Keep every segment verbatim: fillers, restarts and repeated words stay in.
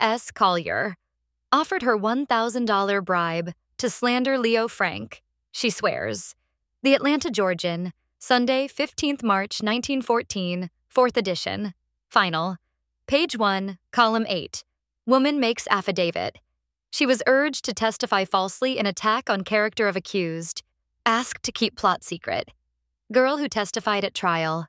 S. Collier offered her one thousand dollars bribe to slander Leo Frank, she swears. The Atlanta Georgian, Sunday, fifteenth of March, nineteen fourteen, fourth edition. Final. Page one, column eight. Woman makes affidavit. She was urged to testify falsely in attack on character of accused. Asked to keep plot secret. Girl who testified at trial.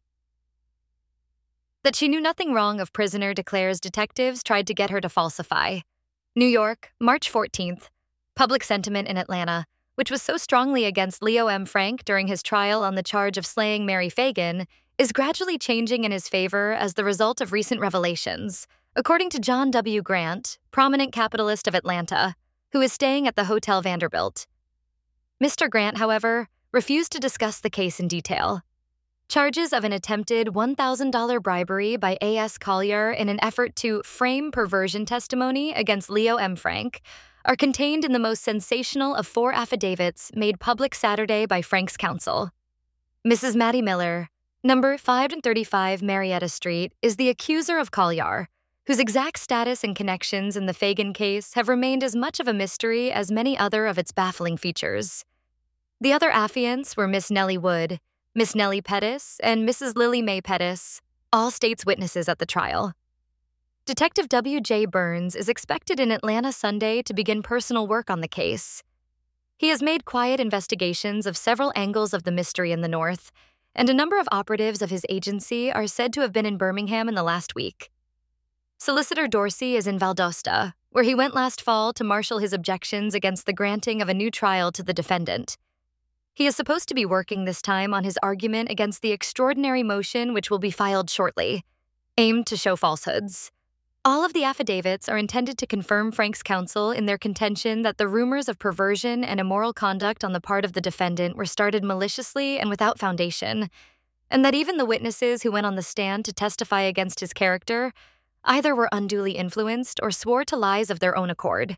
That she knew nothing wrong of prisoner declares detectives tried to get her to falsify. New York, March fourteenth. Public sentiment in Atlanta, which was so strongly against Leo M. Frank during his trial on the charge of slaying Mary Fagan, is gradually changing in his favor as the result of recent revelations, according to John W. Grant, prominent capitalist of Atlanta, who is staying at the Hotel Vanderbilt. Mister Grant, however, refused to discuss the case in detail. Charges of an attempted one thousand dollars bribery by A S. Collier in an effort to frame perversion testimony against Leo M. Frank are contained in the most sensational of four affidavits made public Saturday by Frank's counsel. Missus Maddie Miller, number five thirty-five Marietta Street, is the accuser of Collier, whose exact status and connections in the Fagan case have remained as much of a mystery as many other of its baffling features. The other affiants were Miss Nellie Wood, Miss Nellie Pettis, and Missus Lily Mae Pettis, all state's witnesses at the trial. Detective W J Burns is expected in Atlanta Sunday to begin personal work on the case. He has made quiet investigations of several angles of the mystery in the North, and a number of operatives of his agency are said to have been in Birmingham in the last week. Solicitor Dorsey is in Valdosta, where he went last fall to marshal his objections against the granting of a new trial to the defendant. He is supposed to be working this time on his argument against the extraordinary motion which will be filed shortly, aimed to show falsehoods. All of the affidavits are intended to confirm Frank's counsel in their contention that the rumors of perversion and immoral conduct on the part of the defendant were started maliciously and without foundation, and that even the witnesses who went on the stand to testify against his character either were unduly influenced or swore to lies of their own accord.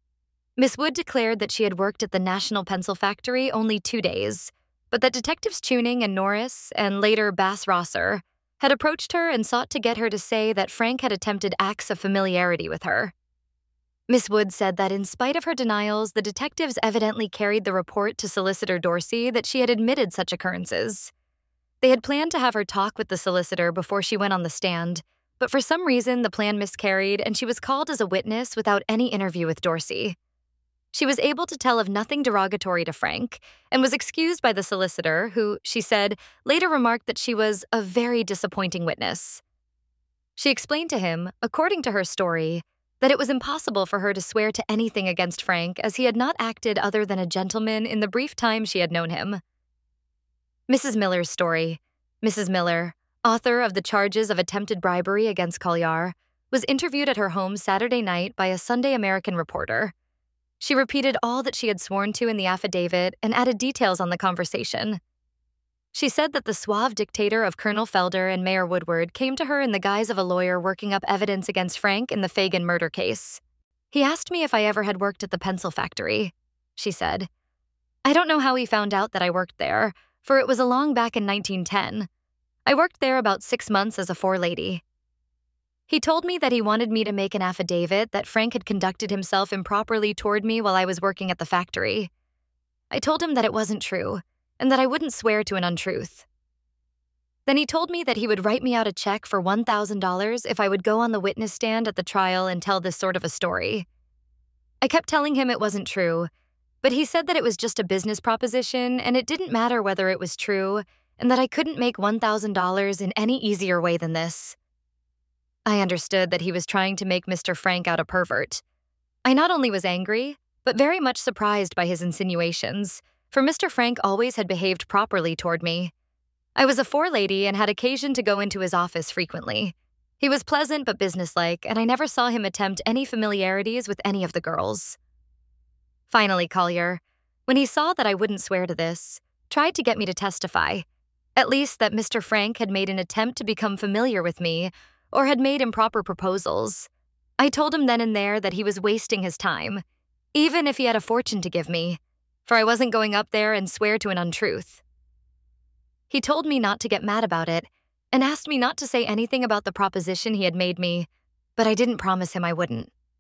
Miss Wood declared that she had worked at the National Pencil Factory only two days, but that Detectives Tuning and Norris, and later Bass Rosser, had approached her and sought to get her to say that Frank had attempted acts of familiarity with her. Miss Wood said that in spite of her denials, the detectives evidently carried the report to Solicitor Dorsey that she had admitted such occurrences. They had planned to have her talk with the solicitor before she went on the stand, but for some reason the plan miscarried and she was called as a witness without any interview with Dorsey. She was able to tell of nothing derogatory to Frank and was excused by the solicitor, who, she said, later remarked that she was a very disappointing witness. She explained to him, according to her story, that it was impossible for her to swear to anything against Frank as he had not acted other than a gentleman in the brief time she had known him. Missus Miller's story. Missus Miller, author of the charges of attempted bribery against Collier, was interviewed at her home Saturday night by a Sunday American reporter. She repeated all that she had sworn to in the affidavit and added details on the conversation. She said that the suave dictator of Colonel Felder and Mayor Woodward came to her in the guise of a lawyer working up evidence against Frank in the Fagan murder case. He asked me if I ever had worked at the pencil factory, she said. I don't know how he found out that I worked there, for it was along back in nineteen ten. I worked there about six months as a forelady. He told me that he wanted me to make an affidavit that Frank had conducted himself improperly toward me while I was working at the factory. I told him that it wasn't true, and that I wouldn't swear to an untruth. Then he told me that he would write me out a check for one thousand dollars if I would go on the witness stand at the trial and tell this sort of a story. I kept telling him it wasn't true, but he said that it was just a business proposition and it didn't matter whether it was true, and that I couldn't make one thousand dollars in any easier way than this. I understood that he was trying to make Mister Frank out a pervert. I not only was angry, but very much surprised by his insinuations, for Mister Frank always had behaved properly toward me. I was a forelady and had occasion to go into his office frequently. He was pleasant but businesslike, and I never saw him attempt any familiarities with any of the girls. Finally, Collier, when he saw that I wouldn't swear to this, tried to get me to testify, at least that Mister Frank had made an attempt to become familiar with me or had made improper proposals. I told him then and there that he was wasting his time, even if he had a fortune to give me, for I wasn't going up there and swear to an untruth. He told me not to get mad about it and asked me not to say anything about the proposition he had made me, but I didn't promise him I wouldn't.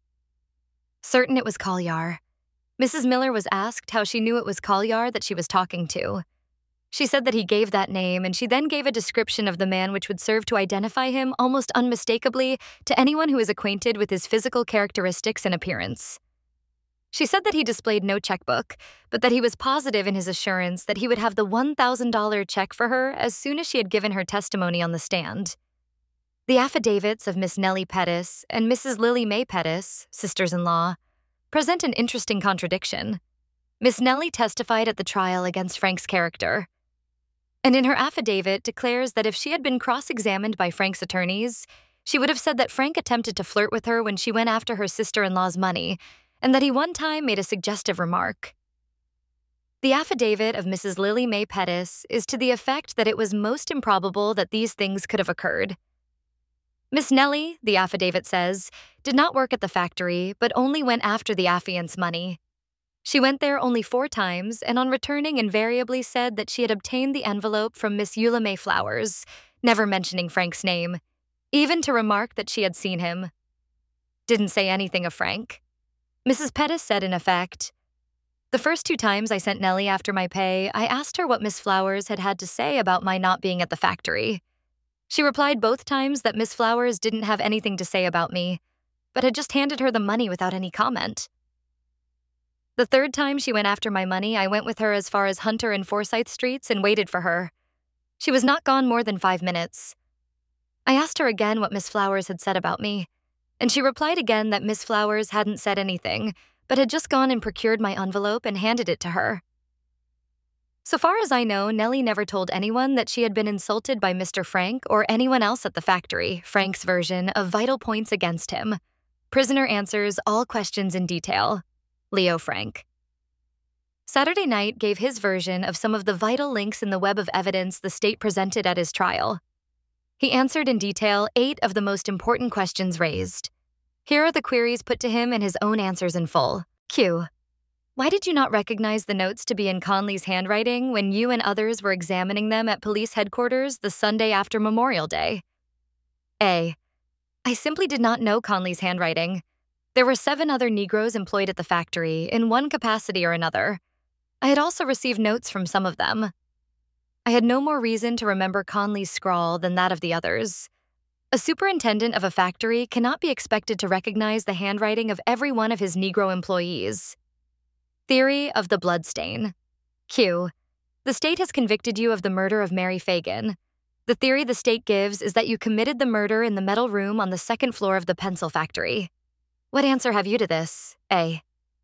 certain it was Collier. Missus Miller was asked how she knew it was Collier that she was talking to. She said that he gave that name, and she then gave a description of the man which would serve to identify him almost unmistakably to anyone who is acquainted with his physical characteristics and appearance. She said that he displayed no checkbook, but that he was positive in his assurance that he would have the one thousand dollars check for her as soon as she had given her testimony on the stand. The affidavits of Miss Nellie Pettis and Missus Lily Mae Pettis, sisters-in-law, present an interesting contradiction. Miss Nellie testified at the trial against Frank's character, and in her affidavit declares that if she had been cross-examined by Frank's attorneys, she would have said that Frank attempted to flirt with her when she went after her sister-in-law's money, and that he one time made a suggestive remark. The affidavit of Missus Lily Mae Pettis is to the effect that it was most improbable that these things could have occurred. Miss Nellie, the affidavit says, did not work at the factory, but only went after the affiant's money. She went there only four times, and on returning invariably said that she had obtained the envelope from Miss Eula May Flowers, never mentioning Frank's name, even to remark that she had seen him. Didn't say anything of Frank. Missus Pettis said in effect, "The first two times I sent Nellie after my pay, I asked her what Miss Flowers had had to say about my not being at the factory. She replied both times that Miss Flowers didn't have anything to say about me, but had just handed her the money without any comment. The third time she went after my money, I went with her as far as Hunter and Forsyth Streets and waited for her. She was not gone more than five minutes. I asked her again what Miss Flowers had said about me, and she replied again that Miss Flowers hadn't said anything, but had just gone and procured my envelope and handed it to her. So far as I know, Nellie never told anyone that she had been insulted by Mister Frank or anyone else at the factory, Frank's version of vital points against him. Prisoner answers all questions in detail. Leo Frank. Saturday night gave his version of some of the vital links in the web of evidence the state presented at his trial. He answered in detail eight of the most important questions raised. Here are the queries put to him and his own answers in full. Q. Why did you not recognize the notes to be in Conley's handwriting when you and others were examining them at police headquarters the Sunday after Memorial Day? A. I simply did not know Conley's handwriting. There were seven other Negroes employed at the factory in one capacity or another. I had also received notes from some of them. I had no more reason to remember Conley's scrawl than that of the others. A superintendent of a factory cannot be expected to recognize the handwriting of every one of his Negro employees. Theory of the bloodstain. Q. The state has convicted you of the murder of Mary Fagan. The theory the state gives is that you committed the murder in the metal room on the second floor of the pencil factory. What answer have you to this? A.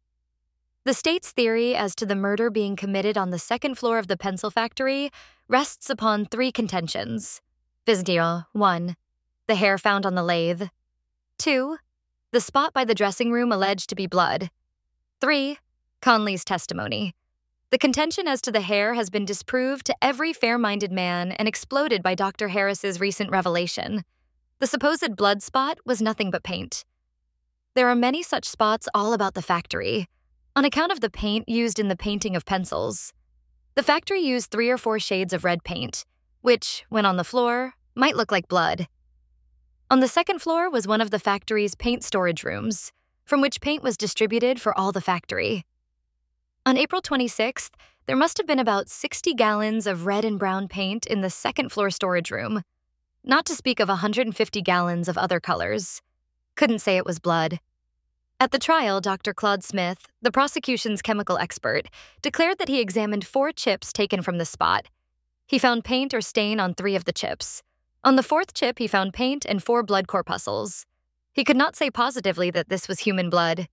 The state's theory as to the murder being committed on the second floor of the pencil factory rests upon three contentions. Vizier, one. The hair found on the lathe. Two. The spot by the dressing room alleged to be blood. Three. Conley's testimony. The contention as to the hair has been disproved to every fair-minded man and exploded by Doctor Harris's recent revelation. The supposed blood spot was nothing but paint. There are many such spots all about the factory, on account of the paint used in the painting of pencils. The factory used three or four shades of red paint, which, when on the floor, might look like blood. On the second floor was one of the factory's paint storage rooms, from which paint was distributed for all the factory. On April twenty-sixth, there must have been about sixty gallons of red and brown paint in the second floor storage room, not to speak of one hundred fifty gallons of other colors. Couldn't say it was blood. At the trial, Doctor Claude Smith, the prosecution's chemical expert, declared that he examined four chips taken from the spot. He found paint or stain on three of the chips. On the fourth chip, he found paint and four blood corpuscles. He could not say positively that this was human blood.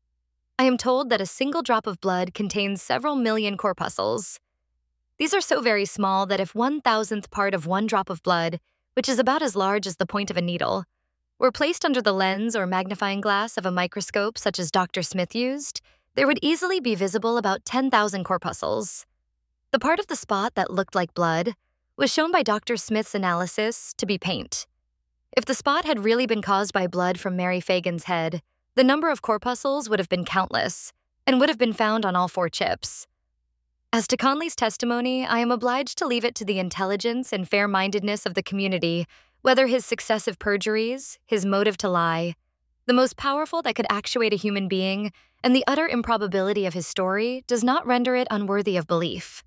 I am told that a single drop of blood contains several million corpuscles. These are so very small that if one thousandth part of one drop of blood, which is about as large as the point of a needle, were placed under the lens or magnifying glass of a microscope such as Doctor Smith used, there would easily be visible about ten thousand corpuscles. The part of the spot that looked like blood was shown by Doctor Smith's analysis to be paint. If the spot had really been caused by blood from Mary Fagan's head, the number of corpuscles would have been countless and would have been found on all four chips. As to Conley's testimony, I am obliged to leave it to the intelligence and fair-mindedness of the community whether his successive perjuries, his motive to lie, the most powerful that could actuate a human being, and the utter improbability of his story does not render it unworthy of belief.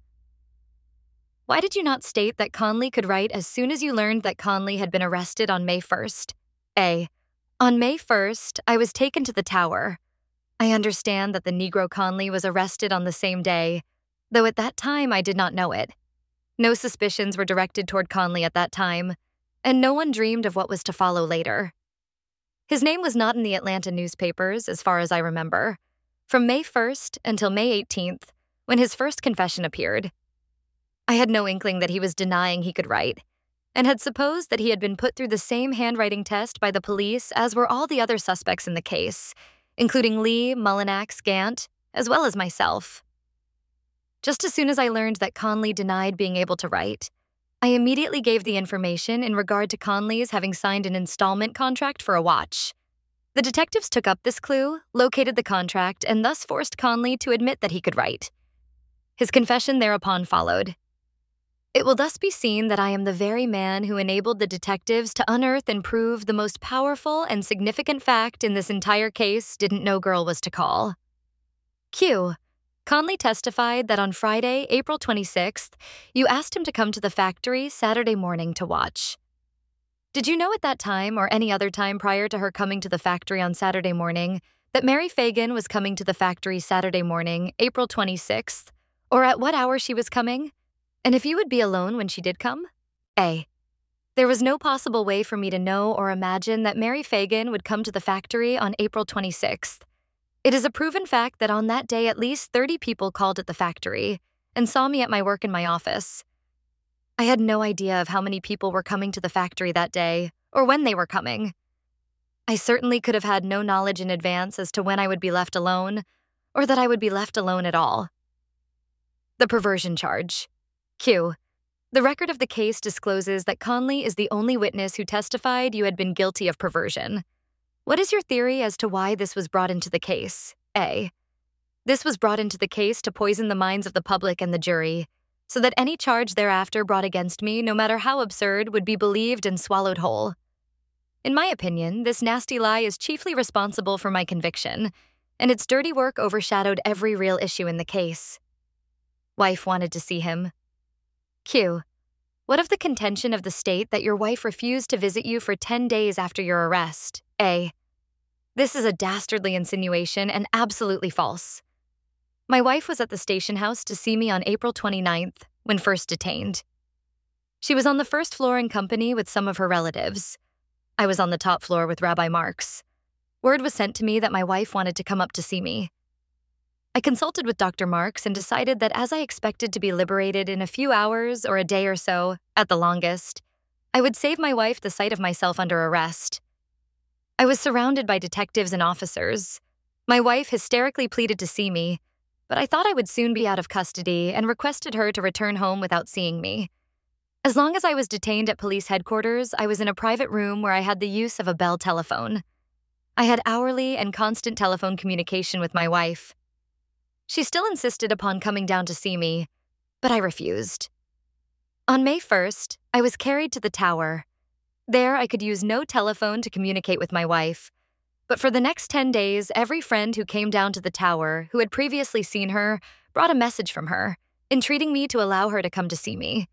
Why did you not state that Conley could write as soon as you learned that Conley had been arrested on May first? A. On May first, I was taken to the tower. I understand that the Negro Conley was arrested on the same day, though at that time I did not know it. No suspicions were directed toward Conley at that time, and no one dreamed of what was to follow later. His name was not in the Atlanta newspapers, as far as I remember, from May first until May eighteenth, when his first confession appeared. I had no inkling that he was denying he could write, and had supposed that he had been put through the same handwriting test by the police as were all the other suspects in the case, including Lee, Mullinax, Gant, as well as myself. Just as soon as I learned that Conley denied being able to write, I immediately gave the information in regard to Conley's having signed an installment contract for a watch. The detectives took up this clue, located the contract, and thus forced Conley to admit that he could write. His confession thereupon followed. It will thus be seen that I am the very man who enabled the detectives to unearth and prove the most powerful and significant fact in this entire case didn't know girl was to call. Q. Conley testified that on Friday, April twenty-sixth, you asked him to come to the factory Saturday morning to watch. Did you know at that time, or any other time prior to her coming to the factory on Saturday morning, that Mary Fagan was coming to the factory Saturday morning, April twenty-sixth, or at what hour she was coming? And if you would be alone when she did come? A. There was no possible way for me to know or imagine that Mary Fagan would come to the factory on April twenty-sixth. It is a proven fact that on that day at least thirty people called at the factory and saw me at my work in my office. I had no idea of how many people were coming to the factory that day, or when they were coming. I certainly could have had no knowledge in advance as to when I would be left alone, or that I would be left alone at all. The perversion charge. Q. The record of the case discloses that Conley is the only witness who testified you had been guilty of perversion. What is your theory as to why this was brought into the case? A. This was brought into the case to poison the minds of the public and the jury, so that any charge thereafter brought against me, no matter how absurd, would be believed and swallowed whole. In my opinion, this nasty lie is chiefly responsible for my conviction, and its dirty work overshadowed every real issue in the case. Wife wanted to see him. Q. What of the contention of the state that your wife refused to visit you for ten days after your arrest? A. This is a dastardly insinuation and absolutely false. My wife was at the station house to see me on April twenty-ninth, when first detained. She was on the first floor in company with some of her relatives. I was on the top floor with Rabbi Marks. Word was sent to me that my wife wanted to come up to see me. I consulted with Doctor Marks and decided that as I expected to be liberated in a few hours or a day or so, at the longest, I would save my wife the sight of myself under arrest. I was surrounded by detectives and officers. My wife hysterically pleaded to see me, but I thought I would soon be out of custody and requested her to return home without seeing me. As long as I was detained at police headquarters, I was in a private room where I had the use of a Bell telephone. I had hourly and constant telephone communication with my wife. She still insisted upon coming down to see me, but I refused. On May first, I was carried to the tower. There, I could use no telephone to communicate with my wife. But for the next ten days, every friend who came down to the tower, who had previously seen her, brought a message from her, entreating me to allow her to come to see me.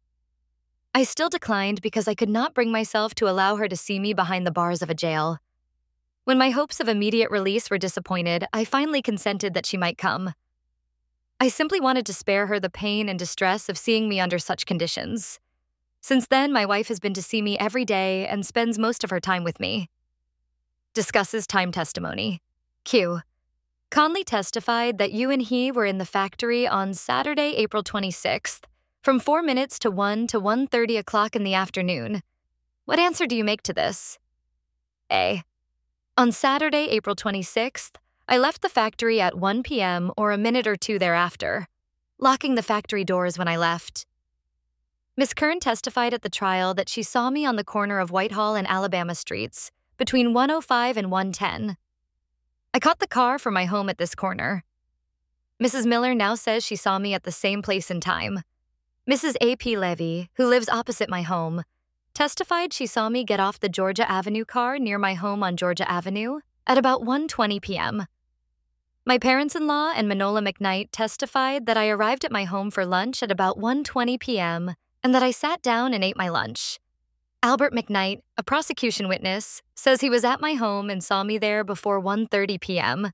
I still declined because I could not bring myself to allow her to see me behind the bars of a jail. When my hopes of immediate release were disappointed, I finally consented that she might come. I simply wanted to spare her the pain and distress of seeing me under such conditions. Since then, my wife has been to see me every day and spends most of her time with me. Discusses time testimony. Q. Conley testified that you and he were in the factory on Saturday, April twenty-sixth, from four minutes to one to one thirty o'clock in the afternoon. What answer do you make to this? A. On Saturday, April twenty-sixth, I left the factory at one p m or a minute or two thereafter, locking the factory doors when I left. Miss Kern testified at the trial that she saw me on the corner of Whitehall and Alabama Streets, between one oh five and one ten. I caught the car for my home at this corner. Missus Miller now says she saw me at the same place and time. Missus A P Levy, who lives opposite my home, testified she saw me get off the Georgia Avenue car near my home on Georgia Avenue at about one twenty p.m. My parents-in-law and Manola McKnight testified that I arrived at my home for lunch at about one twenty p.m. and that I sat down and ate my lunch. Albert McKnight, a prosecution witness, says he was at my home and saw me there before one thirty p.m.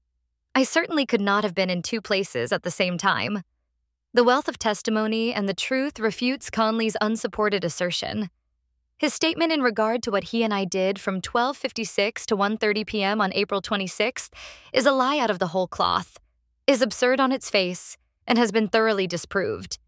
I certainly could not have been in two places at the same time. The wealth of testimony and the truth refutes Conley's unsupported assertion. His statement in regard to what he and I did from twelve fifty-six to one thirty p.m. on April twenty-sixth is a lie out of the whole cloth, is absurd on its face, and has been thoroughly disproved.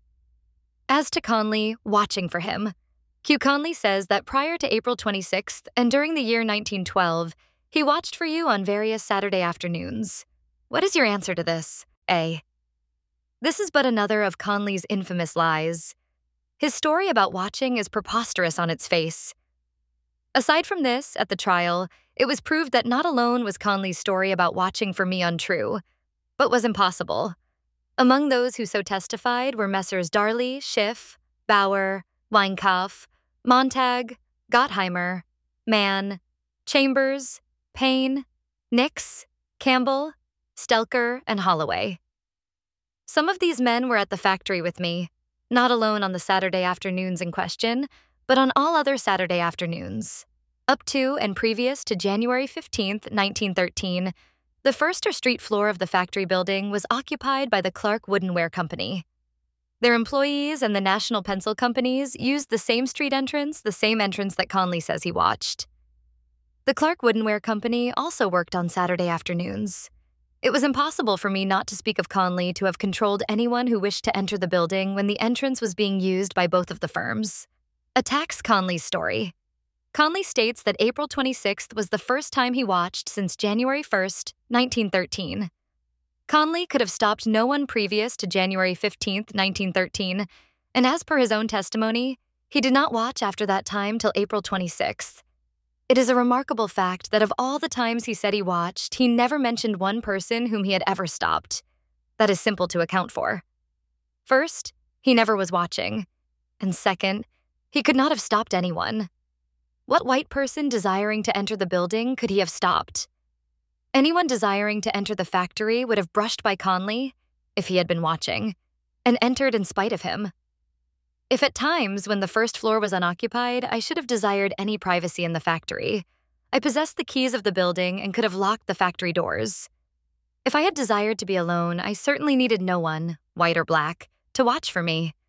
As to Conley watching for him, Q. Conley says that prior to April twenty-sixth and during the year nineteen twelve, he watched for you on various Saturday afternoons. What is your answer to this? A. This is but another of Conley's infamous lies. His story about watching is preposterous on its face. Aside from this, at the trial, it was proved that not alone was Conley's story about watching for me untrue, but was impossible. Among those who so testified were Messrs. Darley, Schiff, Bauer, Weinkauf, Montag, Gottheimer, Mann, Chambers, Payne, Nix, Campbell, Stelker, and Holloway. Some of these men were at the factory with me, not alone on the Saturday afternoons in question, but on all other Saturday afternoons. Up to and previous to January fifteenth, nineteen thirteen, the first or street floor of the factory building was occupied by the Clark Woodenware Company. Their employees and the National Pencil Companies used the same street entrance, the same entrance that Conley says he watched. The Clark Woodenware Company also worked on Saturday afternoons. It was impossible for me not to speak of Conley to have controlled anyone who wished to enter the building when the entrance was being used by both of the firms. Attacks Conley's story. Conley states that April twenty-sixth was the first time he watched since January first, nineteen thirteen. Conley could have stopped no one previous to January fifteenth, nineteen thirteen, and as per his own testimony, he did not watch after that time till April twenty-sixth. It is a remarkable fact that of all the times he said he watched, he never mentioned one person whom he had ever stopped. That is simple to account for. First, he never was watching. And second, he could not have stopped anyone. What white person desiring to enter the building could he have stopped? Anyone desiring to enter the factory would have brushed by Conley, if he had been watching, and entered in spite of him. If at times, when the first floor was unoccupied, I should have desired any privacy in the factory, I possessed the keys of the building and could have locked the factory doors. If I had desired to be alone, I certainly needed no one, white or black, to watch for me.